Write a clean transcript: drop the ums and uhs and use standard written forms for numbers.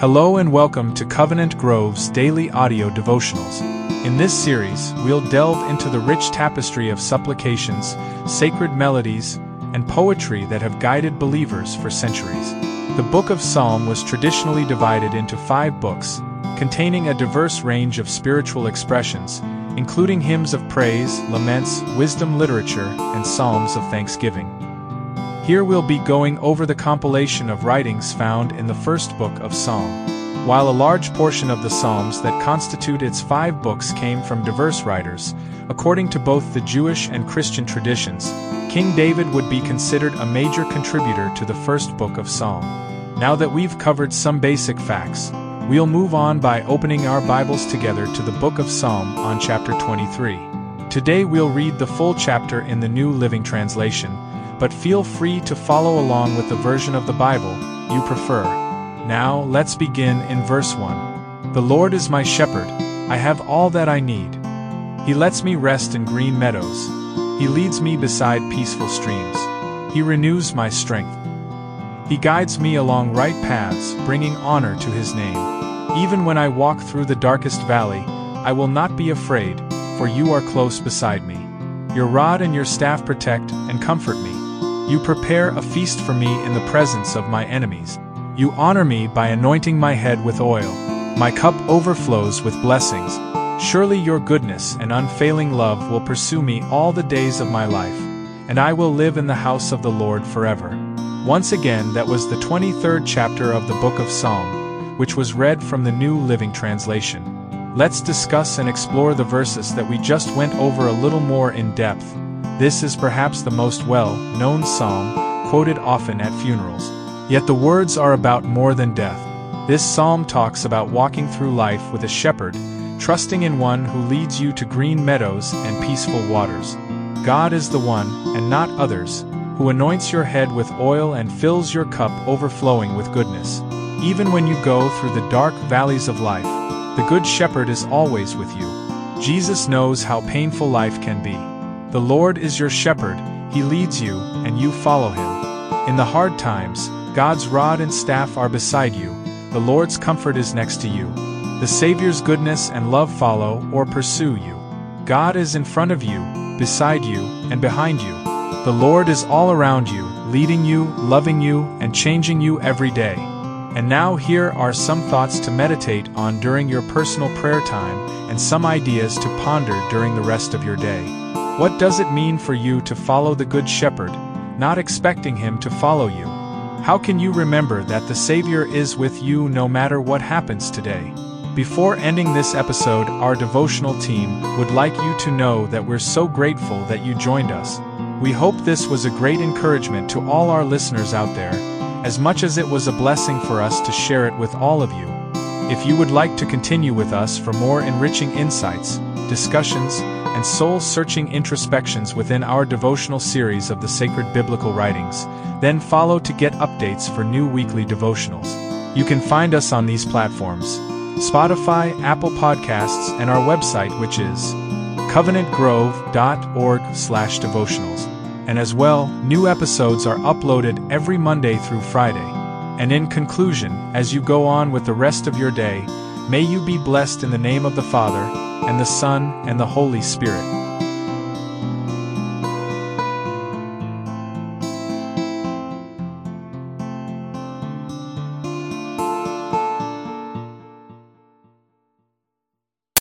Hello and welcome to Covenant Grove's daily audio devotionals. In this series, we'll delve into the rich tapestry of supplications, sacred melodies, and poetry that have guided believers for centuries. The Book of Psalm was traditionally divided into 5 books, containing a diverse range of spiritual expressions, including hymns of praise, laments, wisdom literature, and psalms of thanksgiving. Here we'll be going over the compilation of writings found in the first book of Psalm. While a large portion of the psalms that constitute its 5 books came from diverse writers, according to both the Jewish and Christian traditions, King David would be considered a major contributor to the first book of Psalm. Now that we've covered some basic facts, we'll move on by opening our Bibles together to the book of Psalm on chapter 23. Today we'll read the full chapter in the New Living Translation, but feel free to follow along with the version of the Bible you prefer. Now, let's begin in verse 1. The Lord is my shepherd, I have all that I need. He lets me rest in green meadows. He leads me beside peaceful streams. He renews my strength. He guides me along right paths, bringing honor to His name. Even when I walk through the darkest valley, I will not be afraid, for you are close beside me. Your rod and your staff protect and comfort me. You prepare a feast for me in the presence of my enemies. You honor me by anointing my head with oil. My cup overflows with blessings. Surely your goodness and unfailing love will pursue me all the days of my life, and I will live in the house of the Lord forever. Once again, that was the 23rd chapter of the book of Psalm, which was read from the New Living Translation. Let's discuss and explore the verses that we just went over a little more in depth. This is perhaps the most well-known psalm, quoted often at funerals. Yet the words are about more than death. This psalm talks about walking through life with a shepherd, trusting in one who leads you to green meadows and peaceful waters. God is the one, and not others, who anoints your head with oil and fills your cup overflowing with goodness. Even when you go through the dark valleys of life, the Good Shepherd is always with you. Jesus knows how painful life can be. The Lord is your shepherd, He leads you, and you follow Him. In the hard times, God's rod and staff are beside you, the Lord's comfort is next to you. The Savior's goodness and love follow or pursue you. God is in front of you, beside you, and behind you. The Lord is all around you, leading you, loving you, and changing you every day. And now here are some thoughts to meditate on during your personal prayer time, and some ideas to ponder during the rest of your day. What does it mean for you to follow the Good Shepherd, not expecting Him to follow you? How can you remember that the Savior is with you no matter what happens today? Before ending this episode, our devotional team would like you to know that we're so grateful that you joined us. We hope this was a great encouragement to all our listeners out there, as much as it was a blessing for us to share it with all of you. If you would like to continue with us for more enriching insights, discussions, and soul-searching introspections within our devotional series of the sacred biblical writings, then follow to get updates for new weekly devotionals. You can find us on these platforms: Spotify, Apple Podcasts, and our website, which is covenantgrove.org/devotionals. And as well, new episodes are uploaded every Monday through Friday. And in conclusion, as you go on with the rest of your day, may you be blessed in the name of the Father, and the Son, and the Holy Spirit.